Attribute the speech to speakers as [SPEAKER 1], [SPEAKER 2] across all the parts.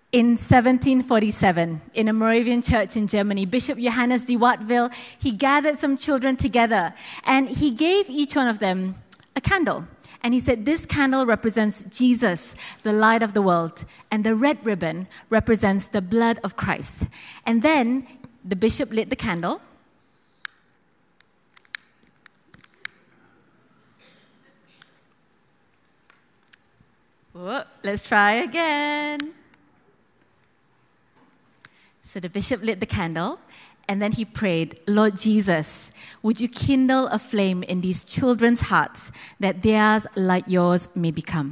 [SPEAKER 1] In 1747, in a Moravian church in Germany, Bishop Johannes de Watteville, he gathered some children together and he gave each one of them a candle. And he said, this candle represents Jesus, the light of the world, and the red ribbon represents the blood of Christ. And then the bishop lit the candle. Whoa, let's try again. So the bishop lit the candle, and then he prayed, Lord Jesus, would you kindle a flame in these children's hearts that theirs, like yours, may become?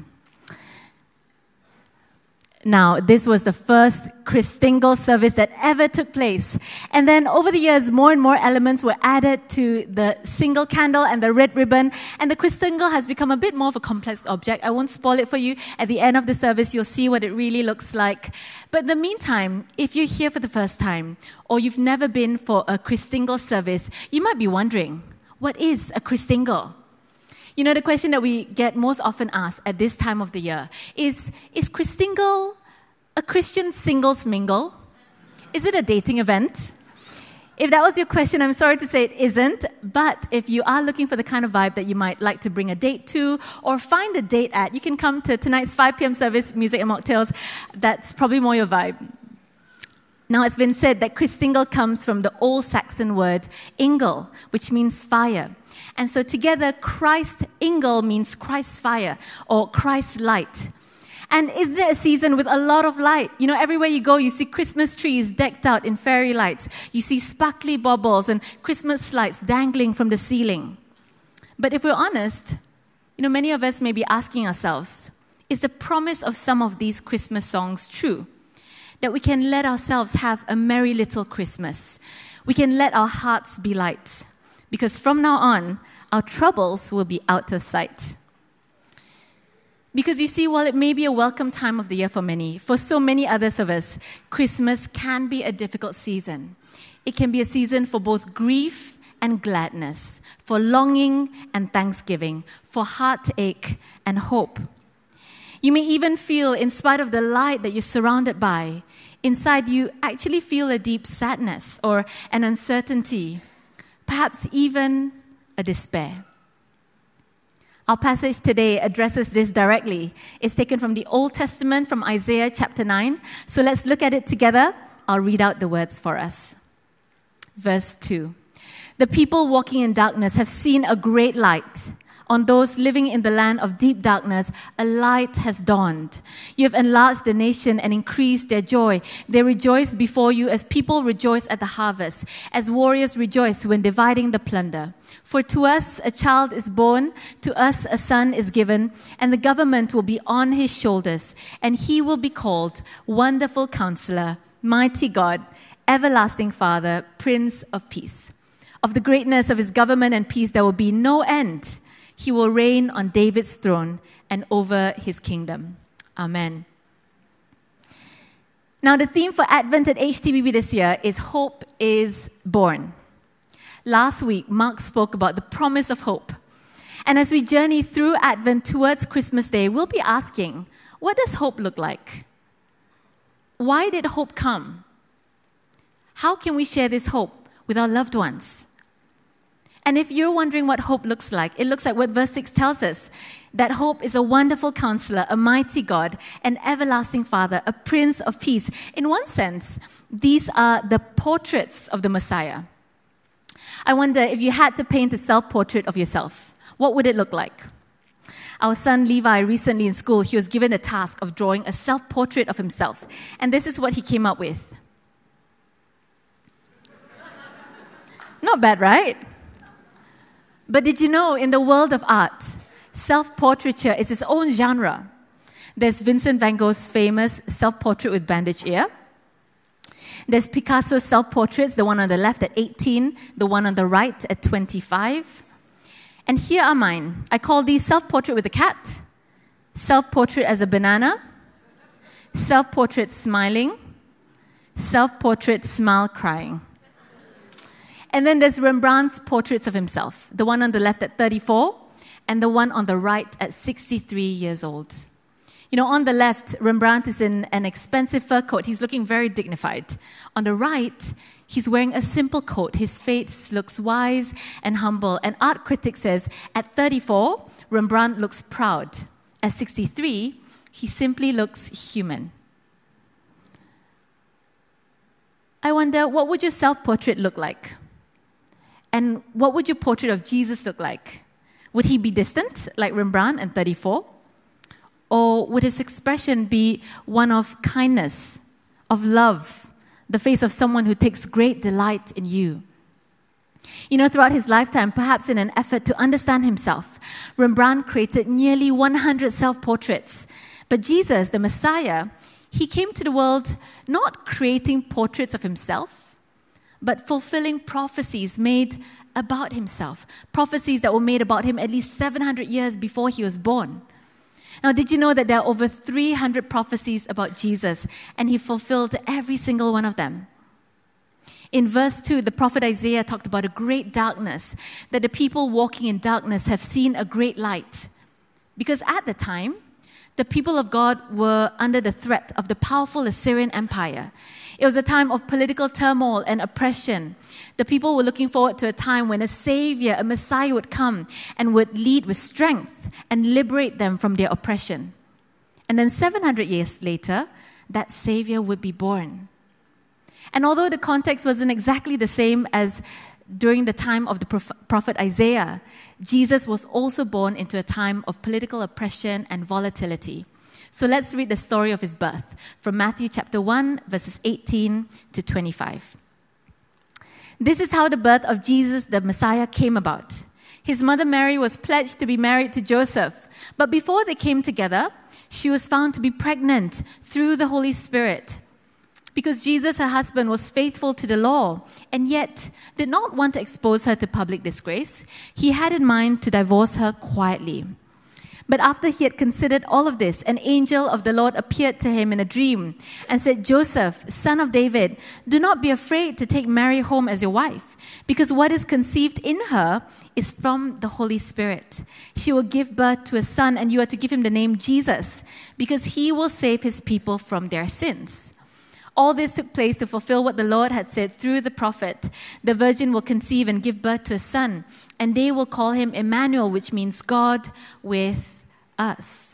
[SPEAKER 1] Now, this was the first Christingle service that ever took place. And then over the years, more and more elements were added to the single candle and the red ribbon. And the Christingle has become a bit more of a complex object. I won't spoil it for you. At the end of the service, you'll see what it really looks like. But in the meantime, if you're here for the first time, or you've never been for a Christingle service, you might be wondering, what is a Christingle? You know, the question that we get most often asked at this time of the year is Christingle a Christian singles mingle? Is it a dating event? If that was your question, I'm sorry to say it isn't. But if you are looking for the kind of vibe that you might like to bring a date to or find a date at, you can come to tonight's 5 p.m. service, Music and Mocktails. That's probably more your vibe. Now, it's been said that Christingle comes from the Old Saxon word ingle, which means fire. And so together, Christ ingle means Christ's fire or Christ's light. And isn't it a season with a lot of light? You know, everywhere you go, you see Christmas trees decked out in fairy lights. You see sparkly baubles and Christmas lights dangling from the ceiling. But if we're honest, you know, many of us may be asking ourselves, is the promise of some of these Christmas songs true? That we can let ourselves have a merry little Christmas. We can let our hearts be light. Because from now on, our troubles will be out of sight. Because you see, while it may be a welcome time of the year for many, for so many others of us, Christmas can be a difficult season. It can be a season for both grief and gladness, for longing and thanksgiving, for heartache and hope. You may even feel, in spite of the light that you're surrounded by, inside you actually feel a deep sadness or an uncertainty, perhaps even a despair. Our passage today addresses this directly. It's taken from the Old Testament, from Isaiah chapter 9. So let's look at it together. I'll read out the words for us. Verse 2. The people walking in darkness have seen a great light. On those living in the land of deep darkness, a light has dawned. You have enlarged the nation and increased their joy. They rejoice before you as people rejoice at the harvest, as warriors rejoice when dividing the plunder. For to us a child is born, to us a son is given, and the government will be on his shoulders, and he will be called Wonderful Counselor, Mighty God, Everlasting Father, Prince of Peace. Of the greatness of his government and peace there will be no end. He will reign on David's throne and over his kingdom. Amen. Now, the theme for Advent at HTBB this year is Hope is Born. Last week, Mark spoke about the promise of hope. And as we journey through Advent towards Christmas Day, we'll be asking, what does hope look like? Why did hope come? How can we share this hope with our loved ones? And if you're wondering what hope looks like, it looks like what verse 6 tells us, that hope is a wonderful counselor, a mighty God, an everlasting Father, a Prince of Peace. In one sense, these are the portraits of the Messiah. I wonder if you had to paint a self-portrait of yourself, what would it look like? Our son Levi, recently in school, he was given the task of drawing a self-portrait of himself. And this is what he came up with. Not bad, right? But did you know, in the world of art, self-portraiture is its own genre. There's Vincent van Gogh's famous self-portrait with bandaged ear. There's Picasso's self-portraits, the one on the left at 18, the one on the right at 25. And here are mine. I call these self-portrait with a cat, self-portrait as a banana, self-portrait smiling, self-portrait smile crying. And then there's Rembrandt's portraits of himself, the one on the left at 34 and the one on the right at 63 years old. You know, on the left, Rembrandt is in an expensive fur coat. He's looking very dignified. On the right, he's wearing a simple coat. His face looks wise and humble. An art critic says, at 34, Rembrandt looks proud. At 63, he simply looks human. I wonder, what would your self-portrait look like? And what would your portrait of Jesus look like? Would he be distant, like Rembrandt at 34? Or would his expression be one of kindness, of love, the face of someone who takes great delight in you? You know, throughout his lifetime, perhaps in an effort to understand himself, Rembrandt created nearly 100 self-portraits. But Jesus, the Messiah, he came to the world not creating portraits of himself, but fulfilling prophecies made about himself, prophecies that were made about him at least 700 years before he was born. Now, did you know that there are over 300 prophecies about Jesus, and he fulfilled every single one of them? In verse 2, the prophet Isaiah talked about a great darkness, that the people walking in darkness have seen a great light. Because at the time, the people of God were under the threat of the powerful Assyrian Empire. It was a time of political turmoil and oppression. The people were looking forward to a time when a savior, a Messiah would come and would lead with strength and liberate them from their oppression. And then 700 years later, that savior would be born. And although the context wasn't exactly the same as during the time of the prophet Isaiah, Jesus was also born into a time of political oppression and volatility. So let's read the story of his birth from Matthew chapter 1, verses 18 to 25. This is how the birth of Jesus, the Messiah, came about. His mother Mary was pledged to be married to Joseph, but before they came together, she was found to be pregnant through the Holy Spirit. Because Jesus, her husband, was faithful to the law and yet did not want to expose her to public disgrace, he had in mind to divorce her quietly. But after he had considered all of this, an angel of the Lord appeared to him in a dream and said, Joseph, son of David, do not be afraid to take Mary home as your wife, because what is conceived in her is from the Holy Spirit. She will give birth to a son, and you are to give him the name Jesus, because he will save his people from their sins. All this took place to fulfill what the Lord had said through the prophet. The virgin will conceive and give birth to a son, and they will call him Emmanuel, which means God with us.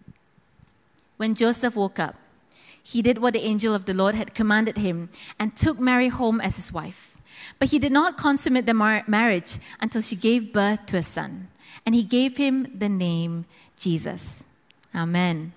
[SPEAKER 1] When Joseph woke up, he did what the angel of the Lord had commanded him and took Mary home as his wife. But he did not consummate the marriage until she gave birth to a son, and he gave him the name Jesus. Amen.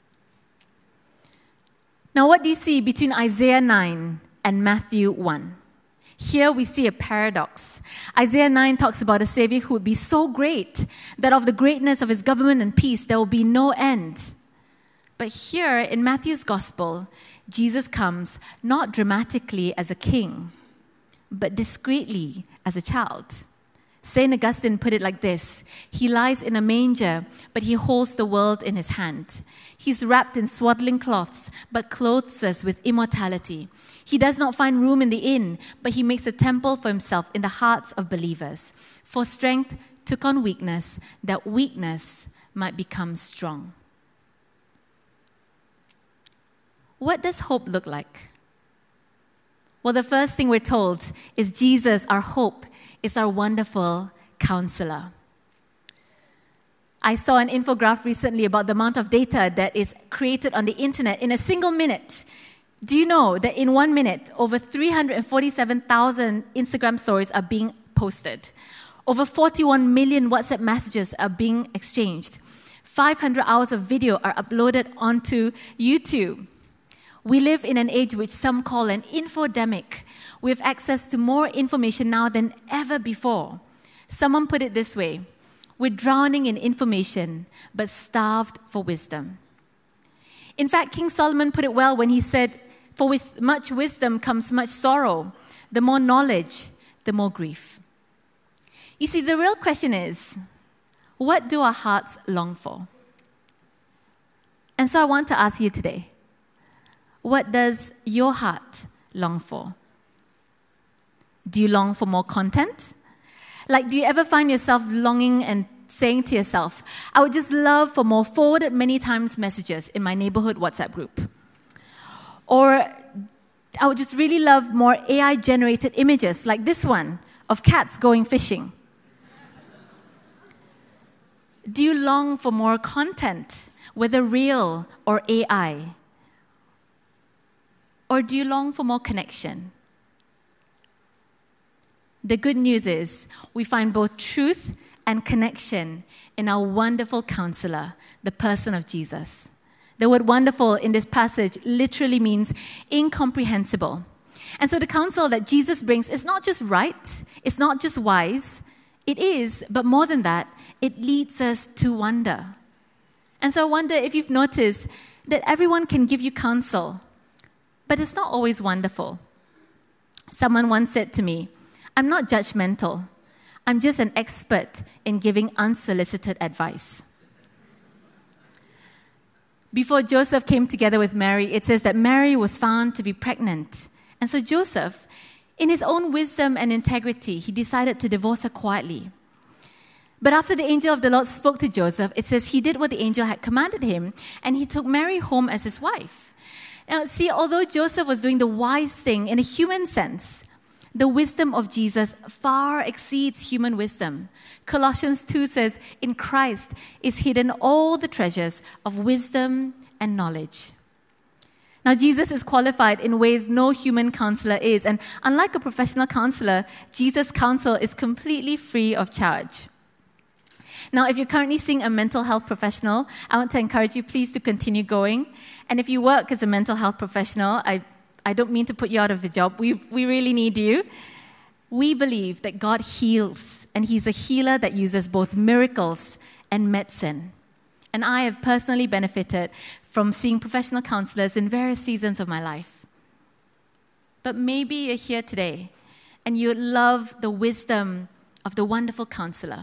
[SPEAKER 1] Now, what do you see between Isaiah 9 and Matthew 1? Here we see a paradox. Isaiah 9 talks about a Savior who would be so great that of the greatness of his government and peace there will be no end. But here in Matthew's Gospel, Jesus comes not dramatically as a king, but discreetly as a child. St. Augustine put it like this: he lies in a manger, but he holds the world in his hand. He's wrapped in swaddling cloths, but clothes us with immortality. He does not find room in the inn, but he makes a temple for himself in the hearts of believers. For strength took on weakness, that weakness might become strong. What does hope look like? Well, the first thing we're told is Jesus, our hope, is our wonderful counselor. I saw an infographic recently about the amount of data that is created on the internet in a single minute. Do you know that in 1 minute, over 347,000 Instagram stories are being posted? Over 41 million WhatsApp messages are being exchanged. 500 hours of video are uploaded onto YouTube. We live in an age which some call an infodemic. We have access to more information now than ever before. Someone put it this way: we're drowning in information, but starved for wisdom. In fact, King Solomon put it well when he said, "For with much wisdom comes much sorrow. The more knowledge, the more grief." You see, the real question is, what do our hearts long for? And so I want to ask you today, what does your heart long for? Do you long for more content? Like, do you ever find yourself longing and saying to yourself, I would just love for more forwarded many times messages in my neighborhood WhatsApp group. Or I would just really love more AI-generated images like this one of cats going fishing. Do you long for more content, whether real or AI? Or do you long for more connection? The good news is we find both truth and connection in our wonderful counselor, the person of Jesus. The word wonderful in this passage literally means incomprehensible. And so the counsel that Jesus brings is not just right, it's not just wise, it is, but more than that, it leads us to wonder. And so I wonder if you've noticed that everyone can give you counsel, but it's not always wonderful. Someone once said to me, I'm not judgmental. I'm just an expert in giving unsolicited advice. Before Joseph came together with Mary, it says that Mary was found to be pregnant. And so Joseph, in his own wisdom and integrity, he decided to divorce her quietly. But after the angel of the Lord spoke to Joseph, it says he did what the angel had commanded him, and he took Mary home as his wife. Now, see, although Joseph was doing the wise thing in a human sense, the wisdom of Jesus far exceeds human wisdom. Colossians 2 says, in Christ is hidden all the treasures of wisdom and knowledge. Now, Jesus is qualified in ways no human counselor is. And unlike a professional counselor, Jesus' counsel is completely free of charge. Now, if you're currently seeing a mental health professional, I want to encourage you, please, to continue going. And if you work as a mental health professional, I don't mean to put you out of a job. We really need you. We believe that God heals, and He's a healer that uses both miracles and medicine. And I have personally benefited from seeing professional counselors in various seasons of my life. But maybe you're here today, and you love the wisdom of the wonderful counselor.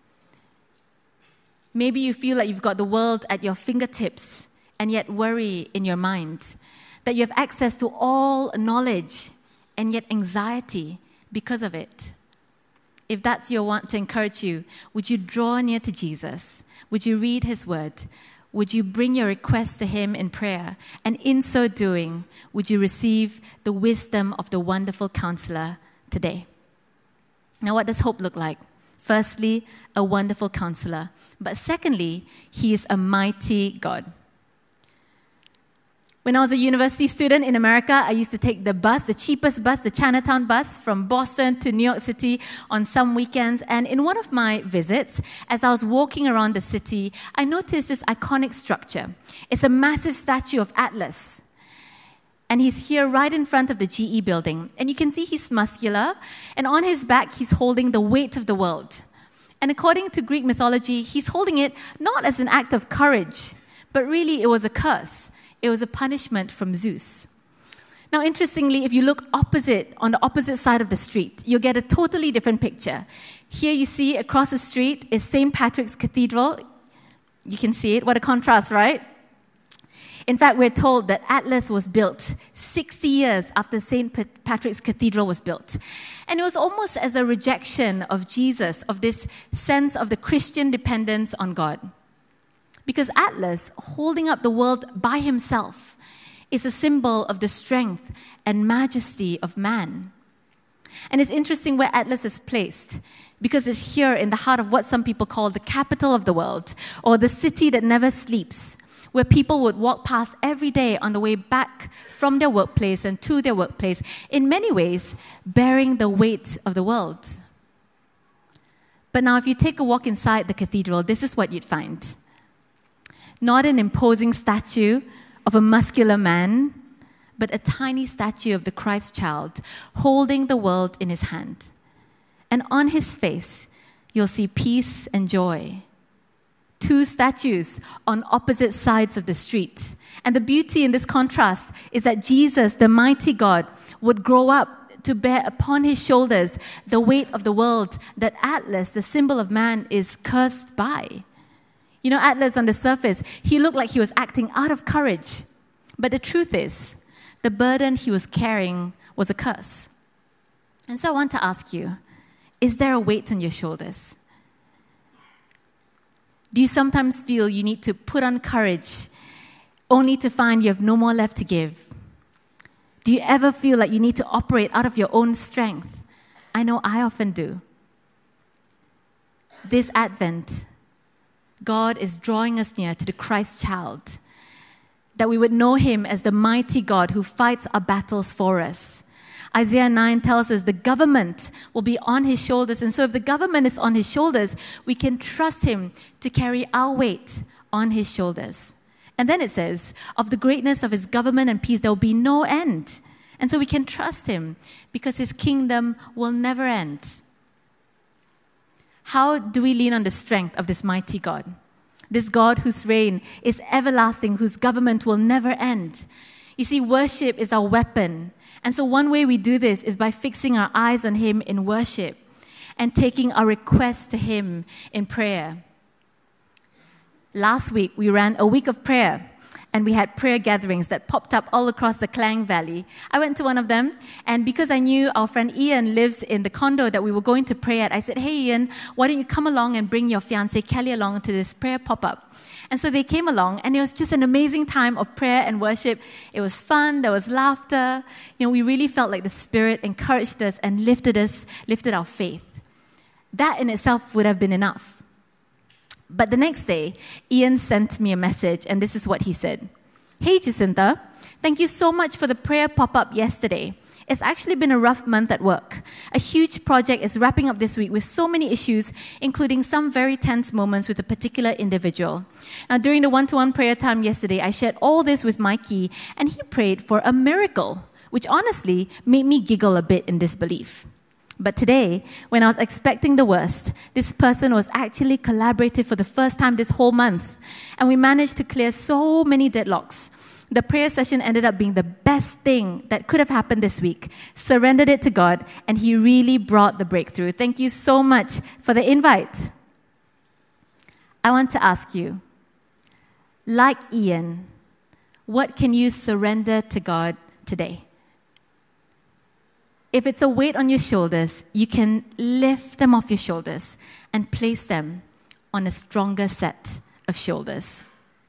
[SPEAKER 1] Maybe you feel like you've got the world at your fingertips, and yet worry in your mind. That you have access to all knowledge and yet anxiety because of it. If that's your want to encourage you, would you draw near to Jesus? Would you read His word? Would you bring your requests to Him in prayer? And in so doing, would you receive the wisdom of the wonderful counselor today? Now, what does hope look like? Firstly, a wonderful counselor. But secondly, He is a mighty God. When I was a university student in America, I used to take the bus, the cheapest bus, the Chinatown bus, from Boston to New York City on some weekends. And in one of my visits, as I was walking around the city, I noticed this iconic structure. It's a massive statue of Atlas. And he's here right in front of the GE building. And you can see he's muscular. And on his back, he's holding the weight of the world. And according to Greek mythology, he's holding it not as an act of courage, but really it was a curse. It was a punishment from Zeus. Now, interestingly, if you look opposite, on the opposite side of the street, you'll get a totally different picture. Here you see across the street is St. Patrick's Cathedral. You can see it. What a contrast, right? In fact, we're told that Atlas was built 60 years after St. Patrick's Cathedral was built. And it was almost as a rejection of Jesus, of this sense of the Christian dependence on God. Because Atlas, holding up the world by himself, is a symbol of the strength and majesty of man. And it's interesting where Atlas is placed, because it's here in the heart of what some people call the capital of the world, or the city that never sleeps, where people would walk past every day on the way back from their workplace and to their workplace, in many ways bearing the weight of the world. But now if you take a walk inside the cathedral, this is what you'd find. Not an imposing statue of a muscular man, but a tiny statue of the Christ child holding the world in his hand. And on his face, you'll see peace and joy. Two statues on opposite sides of the street. And the beauty in this contrast is that Jesus, the mighty God, would grow up to bear upon his shoulders the weight of the world that Atlas, the symbol of man, is cursed by. You know, Atlas on the surface, he looked like he was acting out of courage. But the truth is, the burden he was carrying was a curse. And so I want to ask you, is there a weight on your shoulders? Do you sometimes feel you need to put on courage only to find you have no more left to give? Do you ever feel like you need to operate out of your own strength? I know I often do. This Advent, God is drawing us near to the Christ child, that we would know him as the mighty God who fights our battles for us. Isaiah 9 tells us the government will be on his shoulders. And so if the government is on his shoulders, we can trust him to carry our weight on his shoulders. And then it says, of the greatness of his government and peace, there will be no end. And so we can trust him because his kingdom will never end. How do we lean on the strength of this mighty God? This God whose reign is everlasting, whose government will never end. You see, worship is our weapon. And so one way we do this is by fixing our eyes on him in worship and taking our requests to him in prayer. Last week, we ran a week of prayer, and we had prayer gatherings that popped up all across the Klang Valley. I went to one of them, and because I knew our friend Ian lives in the condo that we were going to pray at, I said, hey Ian, why don't you come along and bring your fiancée Kelly along to this prayer pop-up? And so they came along, and it was just an amazing time of prayer and worship. It was fun, there was laughter. We really felt like the Spirit encouraged us and lifted our faith. That in itself would have been enough. But the next day, Ian sent me a message, and this is what he said. Hey, Jacinta, thank you so much for the prayer pop-up yesterday. It's actually been a rough month at work. A huge project is wrapping up this week with so many issues, including some very tense moments with a particular individual. Now, during the one-to-one prayer time yesterday, I shared all this with Mikey, and he prayed for a miracle, which honestly made me giggle a bit in disbelief. But today, when I was expecting the worst, this person was actually collaborative for the first time this whole month. And we managed to clear so many deadlocks. The prayer session ended up being the best thing that could have happened this week. Surrendered it to God, and he really brought the breakthrough. Thank you so much for the invite. I want to ask you, like Ian, what can you surrender to God today? If it's a weight on your shoulders, you can lift them off your shoulders and place them on a stronger set of shoulders.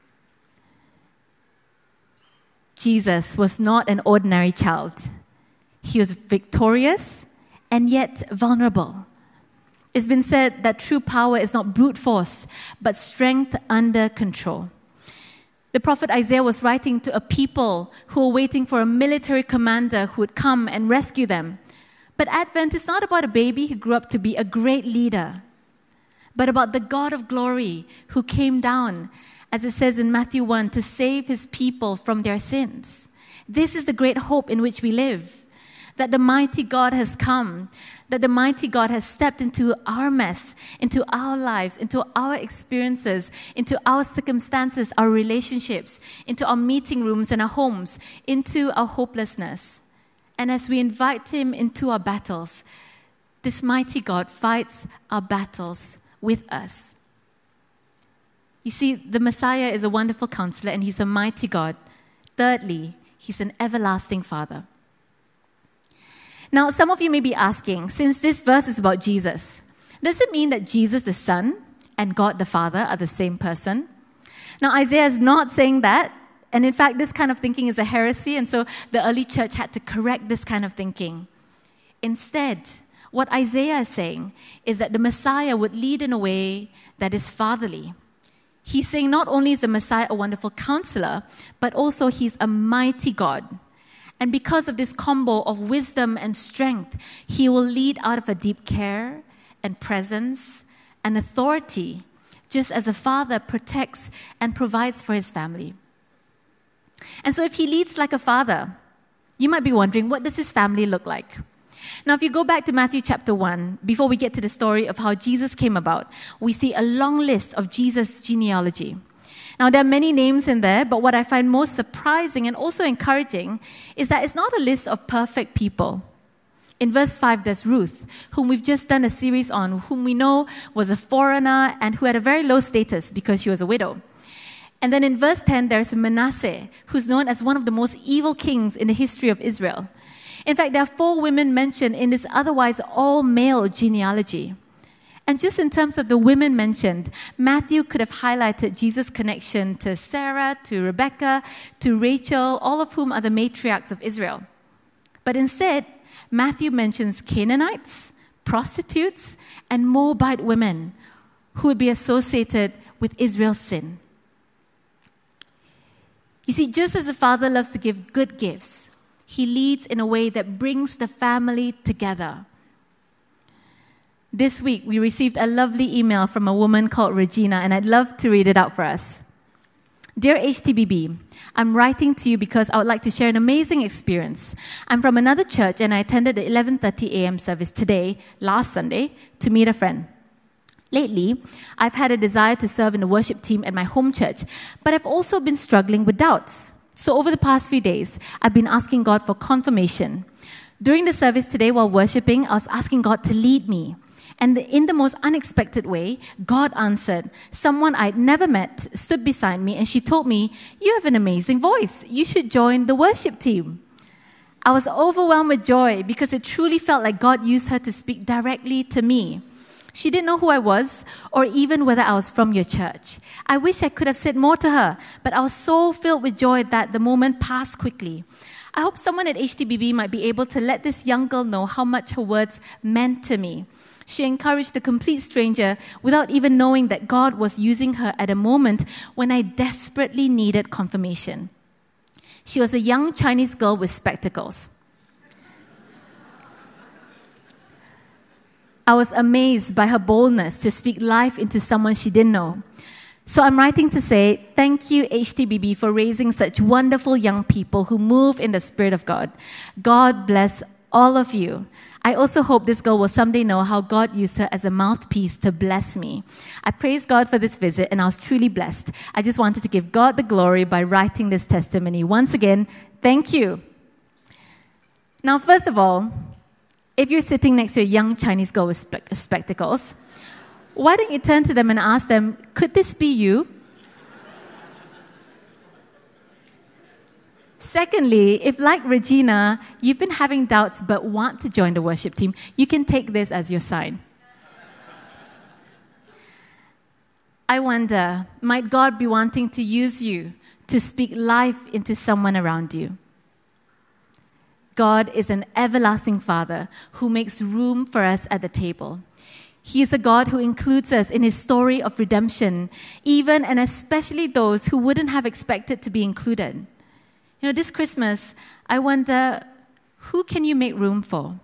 [SPEAKER 1] Jesus was not an ordinary child. He was victorious and yet vulnerable. It's been said that true power is not brute force, but strength under control. The prophet Isaiah was writing to a people who were waiting for a military commander who would come and rescue them. But Advent is not about a baby who grew up to be a great leader, but about the God of glory who came down, as it says in Matthew 1, to save his people from their sins. This is the great hope in which we live, that the mighty God has come, that the mighty God has stepped into our mess, into our lives, into our experiences, into our circumstances, our relationships, into our meeting rooms and our homes, into our hopelessness. And as we invite him into our battles, this mighty God fights our battles with us. You see, the Messiah is a wonderful counselor and he's a mighty God. Thirdly, he's an everlasting Father. Now, some of you may be asking, since this verse is about Jesus, does it mean that Jesus the Son and God the Father are the same person? Now, Isaiah is not saying that. And in fact, this kind of thinking is a heresy. And so the early church had to correct this kind of thinking. Instead, what Isaiah is saying is that the Messiah would lead in a way that is fatherly. He's saying not only is the Messiah a wonderful counselor, but also he's a mighty God. And because of this combo of wisdom and strength, he will lead out of a deep care and presence and authority, just as a father protects and provides for his family. And so if he leads like a father, you might be wondering, what does his family look like? Now, if you go back to Matthew chapter 1, before we get to the story of how Jesus came about, we see a long list of Jesus' genealogy. Now, there are many names in there, but what I find most surprising and also encouraging is that it's not a list of perfect people. In verse 5, there's Ruth, whom we've just done a series on, whom we know was a foreigner and who had a very low status because she was a widow. And then in verse 10, there's Manasseh, who's known as one of the most evil kings in the history of Israel. In fact, there are 4 women mentioned in this otherwise all-male genealogy. And just in terms of the women mentioned, Matthew could have highlighted Jesus' connection to Sarah, to Rebecca, to Rachel, all of whom are the matriarchs of Israel. But instead, Matthew mentions Canaanites, prostitutes, and Moabite women who would be associated with Israel's sin. You see, just as a father loves to give good gifts, he leads in a way that brings the family together. This week, we received a lovely email from a woman called Regina, and I'd love to read it out for us. Dear HTBB, I'm writing to you because I would like to share an amazing experience. I'm from another church, and I attended the 11:30 a.m. service today, last Sunday, to meet a friend. Lately, I've had a desire to serve in the worship team at my home church, but I've also been struggling with doubts. So over the past few days, I've been asking God for confirmation. During the service today while worshiping, I was asking God to lead me. And in the most unexpected way, God answered. Someone I'd never met stood beside me and she told me, "You have an amazing voice. You should join the worship team." I was overwhelmed with joy because it truly felt like God used her to speak directly to me. She didn't know who I was or even whether I was from your church. I wish I could have said more to her, but I was so filled with joy that the moment passed quickly. I hope someone at HTBB might be able to let this young girl know how much her words meant to me. She encouraged a complete stranger without even knowing that God was using her at a moment when I desperately needed confirmation. She was a young Chinese girl with spectacles. I was amazed by her boldness to speak life into someone she didn't know. So I'm writing to say, thank you, HTBB, for raising such wonderful young people who move in the Spirit of God. God bless all of you. I also hope this girl will someday know how God used her as a mouthpiece to bless me. I praise God for this visit, and I was truly blessed. I just wanted to give God the glory by writing this testimony. Once again, thank you. Now, first of all, if you're sitting next to a young Chinese girl with spectacles, why don't you turn to them and ask them, could this be you? Secondly, if like Regina, you've been having doubts but want to join the worship team, you can take this as your sign. I wonder, might God be wanting to use you to speak life into someone around you? God is an everlasting Father who makes room for us at the table. He is a God who includes us in His story of redemption, even and especially those who wouldn't have expected to be included. You know, this Christmas, I wonder, who can you make room for?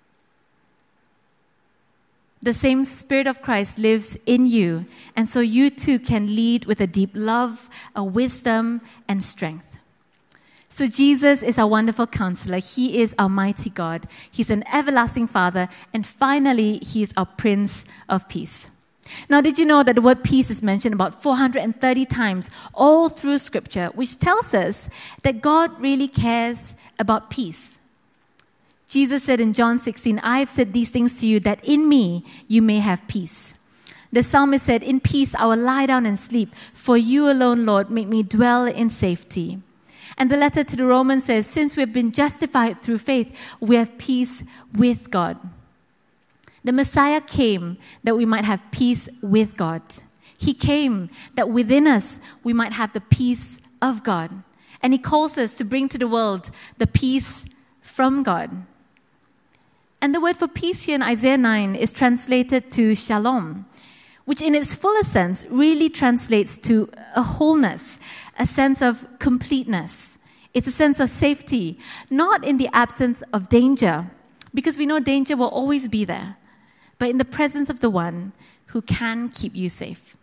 [SPEAKER 1] The same Spirit of Christ lives in you, and so you too can lead with a deep love, a wisdom, and strength. So Jesus is our wonderful counselor. He is our mighty God. He's an everlasting Father, and finally, He is our Prince of Peace. Now, did you know that the word peace is mentioned about 430 times all through Scripture, which tells us that God really cares about peace? Jesus said in John 16, "I have said these things to you that in me you may have peace." The psalmist said, "In peace I will lie down and sleep, for you alone, Lord, make me dwell in safety." And the letter to the Romans says, "Since we have been justified through faith, we have peace with God." The Messiah came that we might have peace with God. He came that within us we might have the peace of God. And He calls us to bring to the world the peace from God. And the word for peace here in Isaiah 9 is translated to shalom, which in its fullest sense really translates to a wholeness, a sense of completeness. It's a sense of safety, not in the absence of danger, because we know danger will always be there, but in the presence of the one who can keep you safe.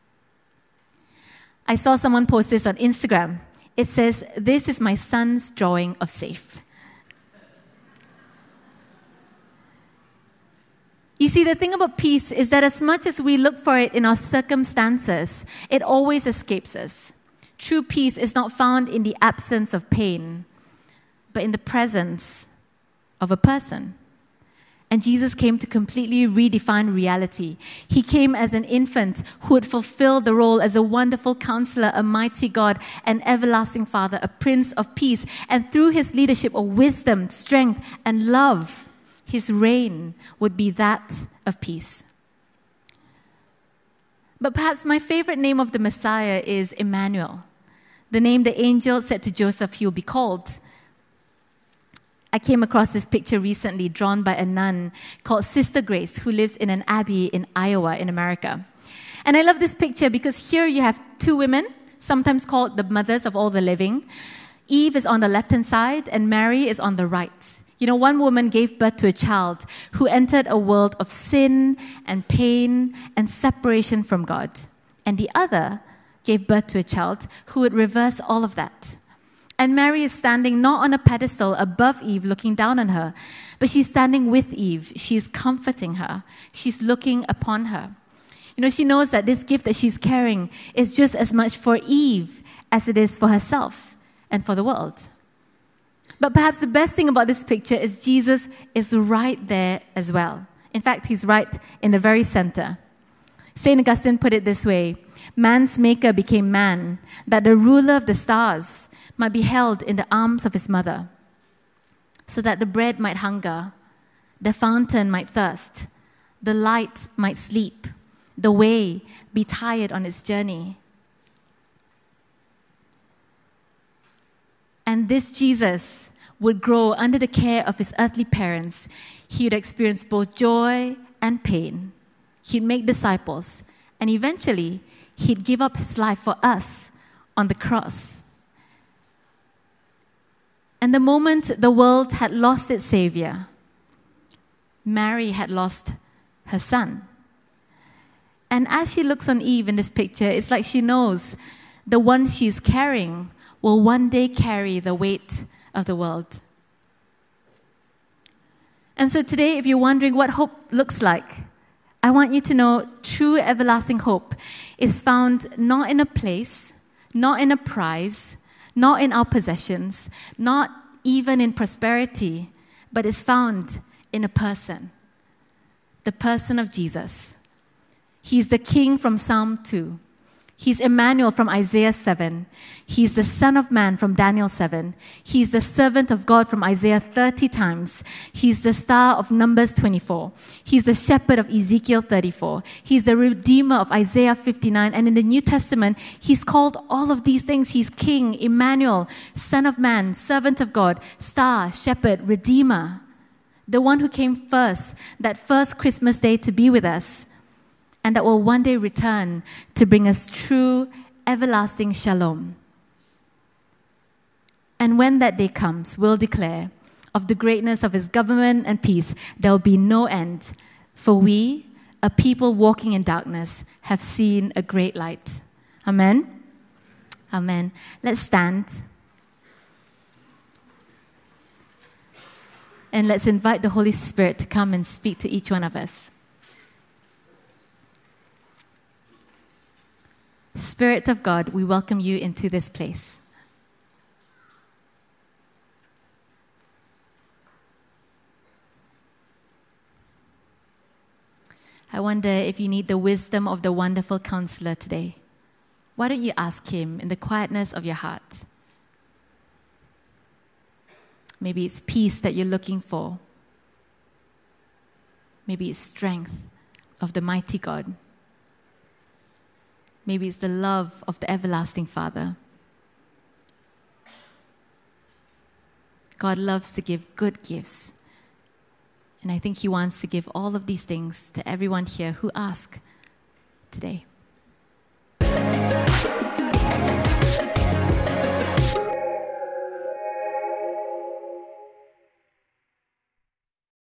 [SPEAKER 1] I saw someone post this on Instagram. It says, "This is my son's drawing of safe." You see, the thing about peace is that as much as we look for it in our circumstances, it always escapes us. True peace is not found in the absence of pain, but in the presence of a person. And Jesus came to completely redefine reality. He came as an infant who would fulfill the role as a wonderful counselor, a mighty God, an everlasting Father, a Prince of Peace. And through His leadership of wisdom, strength, and love, His reign would be that of peace. But perhaps my favorite name of the Messiah is Emmanuel, the name the angel said to Joseph he will be called. I came across this picture recently drawn by a nun called Sister Grace, who lives in an abbey in Iowa in America. And I love this picture because here you have two women, sometimes called the mothers of all the living. Eve is on the left-hand side and Mary is on the right. You know, one woman gave birth to a child who entered a world of sin and pain and separation from God. And the other gave birth to a child who would reverse all of that. And Mary is standing not on a pedestal above Eve looking down on her, but she's standing with Eve. She's comforting her. She's looking upon her. You know, she knows that this gift that she's carrying is just as much for Eve as it is for herself and for the world. But perhaps the best thing about this picture is Jesus is right there as well. In fact, he's right in the very center. St. Augustine put it this way: man's maker became man, that the ruler of the stars might be held in the arms of his mother, so that the bread might hunger, the fountain might thirst, the light might sleep, the way be tired on its journey. And this Jesus would grow under the care of his earthly parents. He would experience both joy and pain. He'd make disciples, and eventually he'd give up his life for us on the cross. And the moment the world had lost its Savior, Mary had lost her son. And as she looks on Eve in this picture, it's like she knows the one she's carrying will one day carry the weight of the world. And so today, if you're wondering what hope looks like, I want you to know true everlasting hope is found not in a place, not in a prize, not in our possessions, not even in prosperity, but is found in a person, the person of Jesus. He's the King from Psalm 2. He's Emmanuel from Isaiah 7. He's the Son of Man from Daniel 7. He's the servant of God from Isaiah 30 times. He's the star of Numbers 24. He's the shepherd of Ezekiel 34. He's the redeemer of Isaiah 59. And in the New Testament, he's called all of these things. He's King, Emmanuel, Son of Man, servant of God, star, shepherd, redeemer. The one who came first, that first Christmas day to be with us, and that will one day return to bring us true, everlasting shalom. And when that day comes, we'll declare of the greatness of his government and peace, there will be no end. For we, a people walking in darkness, have seen a great light. Amen? Amen. Let's stand. And let's invite the Holy Spirit to come and speak to each one of us. Spirit of God, we welcome you into this place. I wonder if you need the wisdom of the wonderful counselor today. Why don't you ask him in the quietness of your heart? Maybe it's peace that you're looking for. Maybe it's strength of the mighty God. Maybe it's the love of the everlasting Father. God loves to give good gifts. And I think he wants to give all of these things to everyone here who ask today.